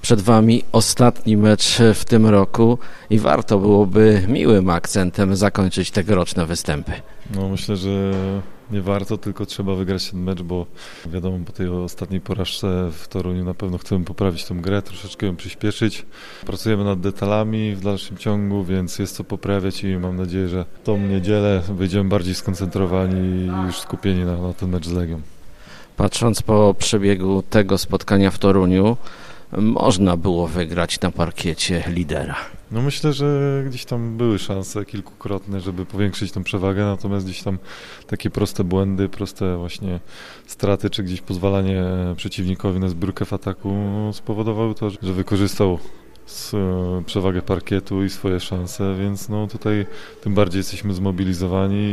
Przed Wami ostatni mecz w tym roku i warto byłoby miłym akcentem zakończyć tegoroczne występy. No myślę, że nie warto, tylko trzeba wygrać ten mecz, bo wiadomo, po tej ostatniej porażce w Toruniu na pewno chcemy poprawić tę grę, troszeczkę ją przyspieszyć. Pracujemy nad detalami w dalszym ciągu, więc jest co poprawiać i mam nadzieję, że tą niedzielę będziemy bardziej skoncentrowani i już skupieni na ten mecz z Legią. Patrząc po przebiegu tego spotkania w Toruniu, można było wygrać na parkiecie lidera. No myślę, że gdzieś tam były szanse kilkukrotne, żeby powiększyć tę przewagę, natomiast gdzieś tam takie proste błędy, proste właśnie straty, czy gdzieś pozwalanie przeciwnikowi na zbiórkę w ataku spowodowały to, że wykorzystał przewagę parkietu i swoje szanse, więc no tutaj tym bardziej jesteśmy zmobilizowani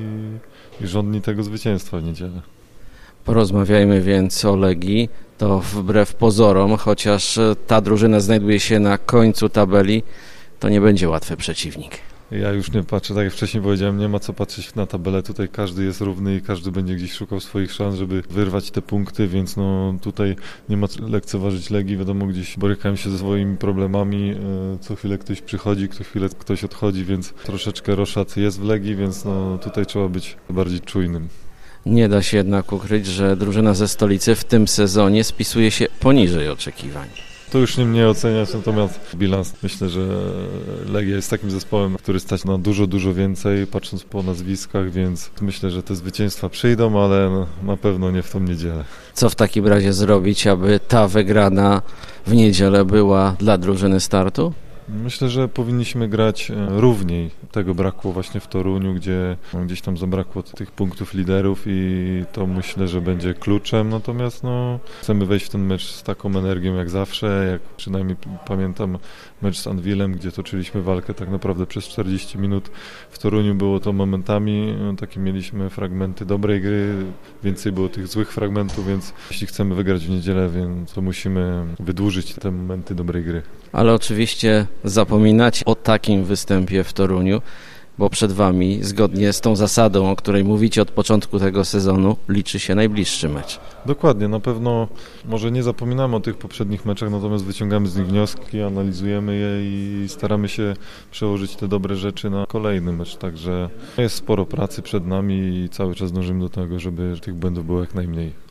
i żądni tego zwycięstwa w niedzielę. Porozmawiajmy więc o Legii. To wbrew pozorom, chociaż ta drużyna znajduje się na końcu tabeli, to nie będzie łatwy przeciwnik. Ja już nie patrzę, tak jak wcześniej powiedziałem, nie ma co patrzeć na tabelę. Tutaj każdy jest równy i każdy będzie gdzieś szukał swoich szans, żeby wyrwać te punkty, więc no tutaj nie ma co lekceważyć Legii. Wiadomo, gdzieś borykają się ze swoimi problemami. Co chwilę ktoś przychodzi, co chwilę ktoś odchodzi, więc troszeczkę roszad jest w Legii, więc no tutaj trzeba być bardziej czujnym. Nie da się jednak ukryć, że drużyna ze stolicy w tym sezonie spisuje się poniżej oczekiwań. To już nie mnie oceniać, natomiast bilans myślę, że Legia jest takim zespołem, który stać na dużo więcej, patrząc po nazwiskach, więc myślę, że te zwycięstwa przyjdą, ale na pewno nie w tą niedzielę. Co w takim razie zrobić, aby ta wygrana w niedzielę była dla drużyny startu? Myślę, że powinniśmy grać równiej. Tego brakło właśnie w Toruniu, gdzie gdzieś tam zabrakło tych punktów liderów i to myślę, że będzie kluczem. Natomiast no, chcemy wejść w ten mecz z taką energią jak zawsze, jak przynajmniej pamiętam mecz z Anwilem, gdzie toczyliśmy walkę tak naprawdę przez 40 minut. W Toruniu było to momentami, takie mieliśmy fragmenty dobrej gry, więcej było tych złych fragmentów, więc jeśli chcemy wygrać w niedzielę, więc to musimy wydłużyć te momenty dobrej gry. Ale oczywiście zapominać o takim występie w Toruniu, bo przed Wami, zgodnie z tą zasadą, o której mówicie od początku tego sezonu, liczy się najbliższy mecz. Dokładnie, na pewno może nie zapominamy o tych poprzednich meczach, natomiast wyciągamy z nich wnioski, analizujemy je i staramy się przełożyć te dobre rzeczy na kolejny mecz, także jest sporo pracy przed nami i cały czas dążymy do tego, żeby tych błędów było jak najmniej.